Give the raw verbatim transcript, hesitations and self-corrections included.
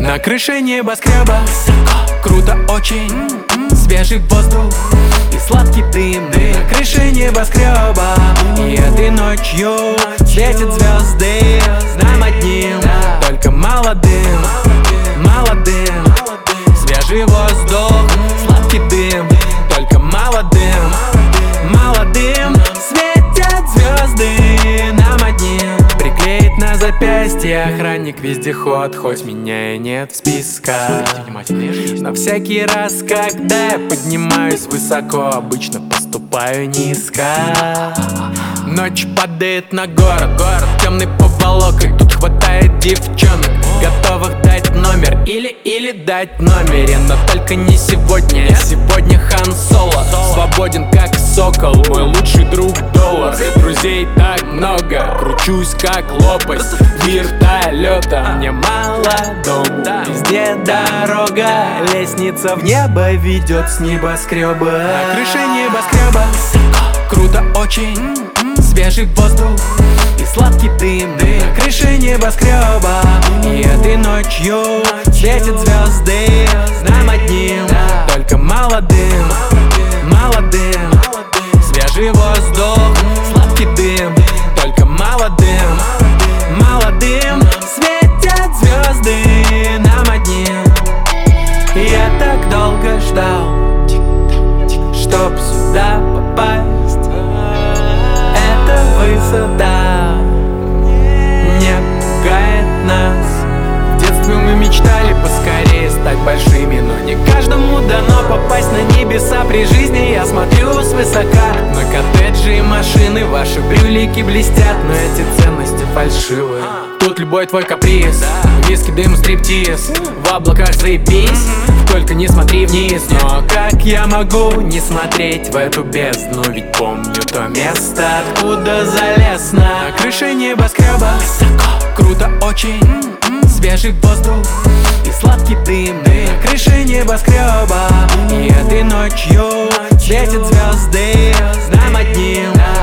На крыше небоскреба круто очень, свежий воздух и сладкий дым. На крыше небоскреба и этой ночью светят звезды нам одним, только молодым, молодым. Свежий воздух, сладкий дым, только молодым, молодым. Светят звезды нам одним. Приклеит на запястье охранник вездеход, хоть меня и нет в списках. Но всякий раз, когда я поднимаюсь высоко, обычно поступаю низко. Ночь падает на город, город темный поволок, и тут хватает девчонок, готовых дать номер или, или дать номере. Но только не сегодня, сегодня Хан Соло, свободен как сокол, мой лучший друг доллар. Друзей так много, кручусь как лопасть вертолета. Мне мало дома, везде дорога, лестница в небо ведет с небоскреба. На крыше небоскреба круто очень, свежий воздух и сладкий дым. На крыше небоскреба и этой ночью светят звезды нам одним, только молодым, молодым. Свежий воздух, сладкий дым, только молодым, молодым. Светят звезды нам одним. Я так долго ждал, чтоб сюда попасть. Эта высота не пугает нас. В детстве мы мечтали поскорее стать большими, но не каждому дано попасть на небеса. При жизни я смотрю свысока на коттеджи и машины, ваши брюлики блестят, но эти ценности фальшивые. Тут любой твой каприз, виски, дым, стриптиз, в облаках заебись, только не смотри вниз. Но как я могу не смотреть в эту бездну, ведь помню то место, откуда залез. На крыше небоскреба круто очень, свежий воздух и сладкий дым. На крыше небоскреба и этой ночью светят звезды нам одним,